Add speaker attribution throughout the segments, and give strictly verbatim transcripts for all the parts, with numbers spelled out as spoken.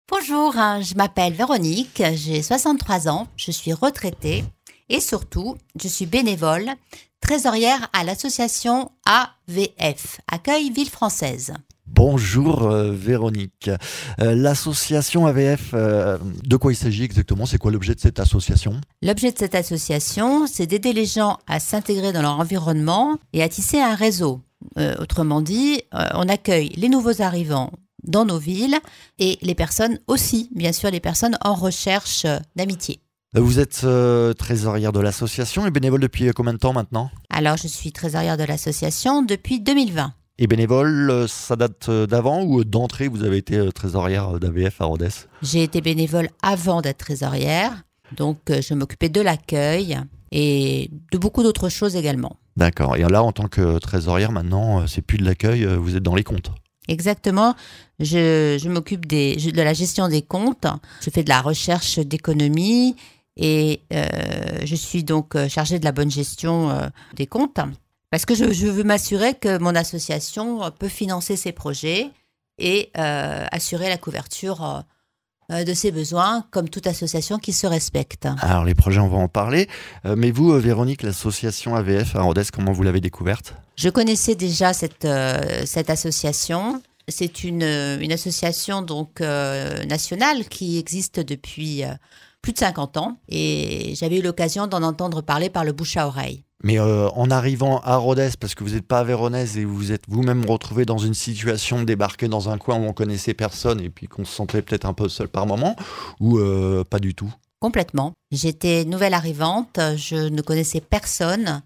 Speaker 1: Bonjour, hein, je m'appelle Véronique, j'ai soixante-trois ans, je suis retraitée et surtout, je suis bénévole, trésorière à l'association A V F, Accueil Ville Française.
Speaker 2: Bonjour euh, Véronique. Euh, l'association A V F, euh, de quoi il s'agit exactement? C'est quoi l'objet de cette association?
Speaker 1: L'objet de cette association, c'est d'aider les gens à s'intégrer dans leur environnement et à tisser un réseau. Euh, autrement dit, euh, on accueille les nouveaux arrivants dans nos villes et les personnes aussi, bien sûr, les personnes en recherche d'amitié.
Speaker 2: Vous êtes euh, trésorière de l'association et bénévole depuis combien de temps maintenant?
Speaker 1: Alors, je suis trésorière de l'association depuis deux mille vingt.
Speaker 2: Et bénévole, euh, ça date d'avant ou d'entrée vous avez été euh, trésorière d'A V F à Rodez?
Speaker 1: J'ai été bénévole avant d'être trésorière, donc euh, je m'occupais de l'accueil et de beaucoup d'autres choses également.
Speaker 2: D'accord. Et là, en tant que trésorière, maintenant, euh, c'est plus de l'accueil, euh, vous êtes dans les comptes.
Speaker 1: Exactement, je, je m'occupe des, de la gestion des comptes, je fais de la recherche d'économie et euh, je suis donc chargée de la bonne gestion euh, des comptes parce que je, je veux m'assurer que mon association peut financer ses projets et euh, assurer la couverture euh, de ses besoins comme toute association qui se respecte.
Speaker 2: Alors les projets, on va en parler. Euh, mais vous, euh, Véronique, l'association A V F à Rodez, comment vous l'avez découverte?
Speaker 1: Je connaissais déjà cette, euh, cette association. C'est une, une association donc, euh, nationale qui existe depuis euh, plus de cinquante ans et j'avais eu l'occasion d'en entendre parler par le bouche à oreille.
Speaker 2: Mais euh, en arrivant à Rodez, parce que vous n'êtes pas véronaise et vous êtes vous-même retrouvé dans une situation de débarquer dans un coin où on connaissait personne et puis qu'on se sentait peut-être un peu seul par moment, ou euh, pas du tout?
Speaker 1: Complètement. J'étais nouvelle arrivante, je ne connaissais personne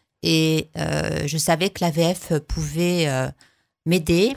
Speaker 1: et euh, je savais que l'A V F pouvait euh, m'aider.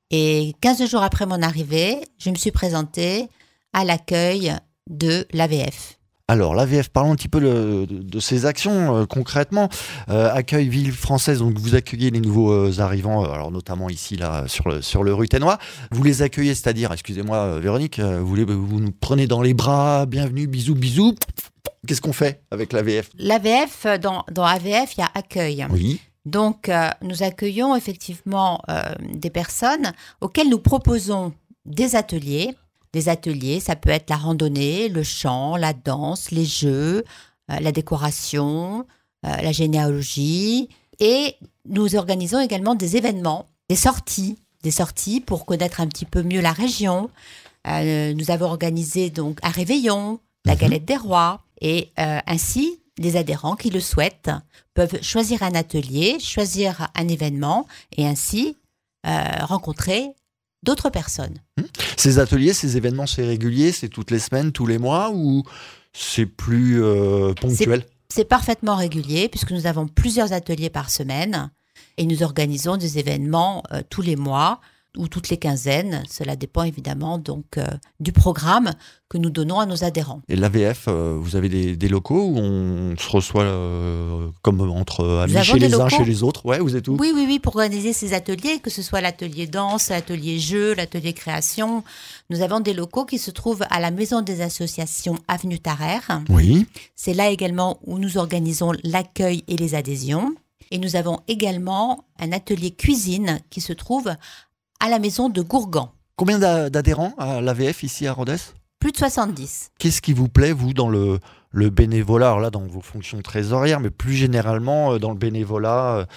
Speaker 1: Et quinze jours après mon arrivée, je me suis présentée à l'accueil de l'A V F.
Speaker 2: Alors, l'A V F, parlons un petit peu de, de, de ses actions euh, concrètement. Euh, Accueil Ville Française, donc vous accueillez les nouveaux euh, arrivants, euh, alors notamment ici, là, sur le, sur le Ruténois. Vous les accueillez, c'est-à-dire, excusez-moi euh, Véronique, euh, vous, les, vous nous prenez dans les bras, bienvenue, bisous, bisous. Qu'est-ce qu'on fait avec l'A V F?
Speaker 1: L'A V F, dans, dans A V F, il y a accueil.
Speaker 2: Oui.
Speaker 1: Donc, euh, nous accueillons effectivement euh, des personnes auxquelles nous proposons des ateliers. Des ateliers, ça peut être la randonnée, le chant, la danse, les jeux, euh, la décoration, euh, la généalogie. Et nous organisons également des événements, des sorties, des sorties pour connaître un petit peu mieux la région. Euh, nous avons organisé donc un réveillon, la galette des rois. Et euh, ainsi, les adhérents qui le souhaitent peuvent choisir un atelier, choisir un événement et ainsi euh, rencontrer d'autres personnes.
Speaker 2: Ces ateliers, ces événements, c'est régulier, c'est toutes les semaines, tous les mois ou c'est plus euh, ponctuel?
Speaker 1: C'est, c'est parfaitement régulier puisque nous avons plusieurs ateliers par semaine et nous organisons des événements euh, tous les mois ou toutes les quinzaines. Cela dépend évidemment donc euh, du programme que nous donnons à nos adhérents.
Speaker 2: Et l'A V F, euh, vous avez des, des locaux où on se reçoit euh, comme entre amis chez les locaux. Uns, chez les autres? Ouais, vous êtes où?
Speaker 1: Oui, oui, oui, pour organiser ces ateliers, que ce soit l'atelier danse, l'atelier jeu, l'atelier création. Nous avons des locaux qui se trouvent à la Maison des Associations Avenue Tarère.
Speaker 2: Oui.
Speaker 1: C'est là également où nous organisons l'accueil et les adhésions. Et nous avons également un atelier cuisine qui se trouve à la maison de Gourgan.
Speaker 2: Combien d'adhérents à l'A V F ici à Rodez? Plus
Speaker 1: de soixante-dix.
Speaker 2: Qu'est-ce qui vous plaît, vous, dans le, le bénévolat, alors là, dans vos fonctions trésorières, mais plus généralement dans le bénévolat euh,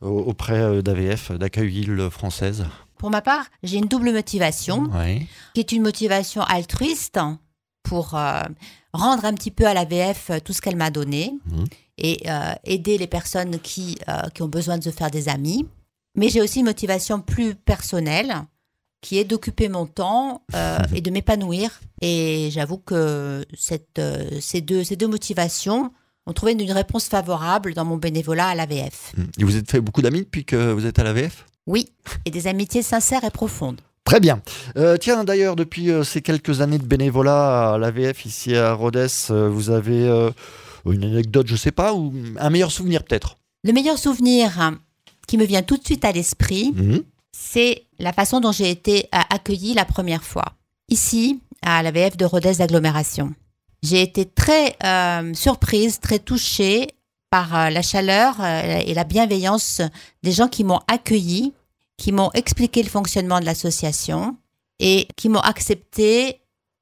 Speaker 2: auprès d'A V F, d'Accueil Ville Française?
Speaker 1: Pour ma part, j'ai une double motivation,
Speaker 2: oui.
Speaker 1: qui est une motivation altruiste pour euh, rendre un petit peu à l'A V F tout ce qu'elle m'a donné mmh. et euh, aider les personnes qui, euh, qui ont besoin de se faire des amis. Mais j'ai aussi une motivation plus personnelle qui est d'occuper mon temps euh, et de m'épanouir. Et j'avoue que cette, euh, ces, deux, ces deux motivations ont trouvé une réponse favorable dans mon bénévolat à l'A V F.
Speaker 2: Et vous êtes fait beaucoup d'amis depuis que vous êtes à l'A V F?
Speaker 1: Oui, et des amitiés sincères et profondes.
Speaker 2: Très bien. Euh, tiens, d'ailleurs, depuis euh, ces quelques années de bénévolat à l'A V F ici à Rodez, euh, vous avez euh, une anecdote, je ne sais pas, ou un meilleur souvenir peut-être?
Speaker 1: Le meilleur souvenir qui me vient tout de suite à l'esprit, mmh. c'est la façon dont j'ai été accueillie la première fois. Ici, à l'A V F de Rodez d'agglomération. J'ai été très euh, surprise, très touchée par euh, la chaleur euh, et la bienveillance des gens qui m'ont accueillie, qui m'ont expliqué le fonctionnement de l'association et qui m'ont accepté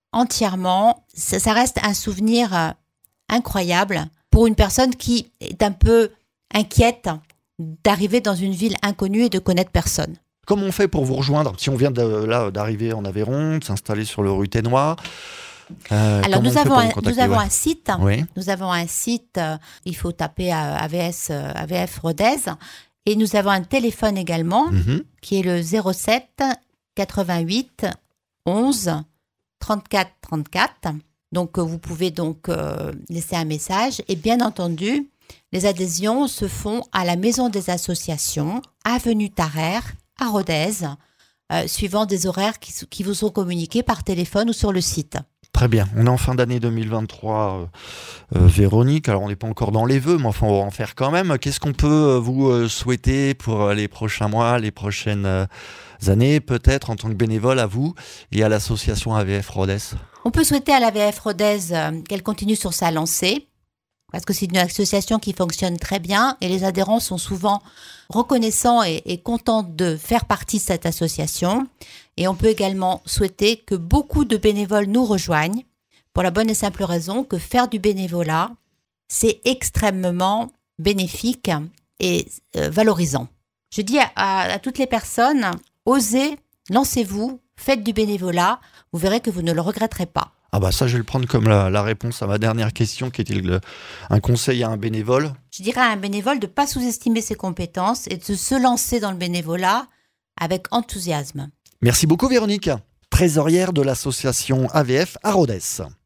Speaker 1: entièrement. Ça, ça reste un souvenir euh, incroyable pour une personne qui est un peu inquiète d'arriver dans une ville inconnue et de connaître personne.
Speaker 2: Comment on fait pour vous rejoindre? Si on vient de, là, d'arriver en Aveyron, de s'installer sur le Ruthènois, euh,
Speaker 1: Alors nous avons, un, nous avons
Speaker 2: ouais.
Speaker 1: un site,
Speaker 2: oui.
Speaker 1: nous avons un site, euh, il faut taper euh, A V S, euh, A V F Rodez, et nous avons un téléphone également,
Speaker 2: Mm-hmm.
Speaker 1: qui est le zéro sept quatre-vingt-huit onze trente-quatre trente-quatre. Donc, euh, vous pouvez donc euh, laisser un message. Et bien entendu, les adhésions se font à la Maison des Associations, avenue Tarère, à Rodez, euh, suivant des horaires qui, qui vous sont communiqués par téléphone ou sur le site.
Speaker 2: Très bien. On est en fin d'année deux mille vingt-trois, euh, euh, Véronique. Alors, on n'est pas encore dans les vœux, mais enfin, on va en faire quand même. Qu'est-ce qu'on peut euh, vous euh, souhaiter pour euh, les prochains mois, les prochaines euh, années, peut-être en tant que bénévole à vous et à l'association A V F Rodez?
Speaker 1: On peut souhaiter à l'A V F Rodez euh, qu'elle continue sur sa lancée, parce que c'est une association qui fonctionne très bien et les adhérents sont souvent reconnaissants et, et contents de faire partie de cette association. Et on peut également souhaiter que beaucoup de bénévoles nous rejoignent pour la bonne et simple raison que faire du bénévolat, c'est extrêmement bénéfique et euh, valorisant. Je dis à, à, à toutes les personnes, osez, lancez-vous, faites du bénévolat, vous verrez que vous ne le regretterez pas.
Speaker 2: Ah bah ça, je vais le prendre comme la, la réponse à ma dernière question, qui était le, un conseil à un bénévole.
Speaker 1: Je dirais à un bénévole de ne pas sous-estimer ses compétences et de se lancer dans le bénévolat avec enthousiasme.
Speaker 2: Merci beaucoup Véronique, trésorière de l'association A V F à Rodez.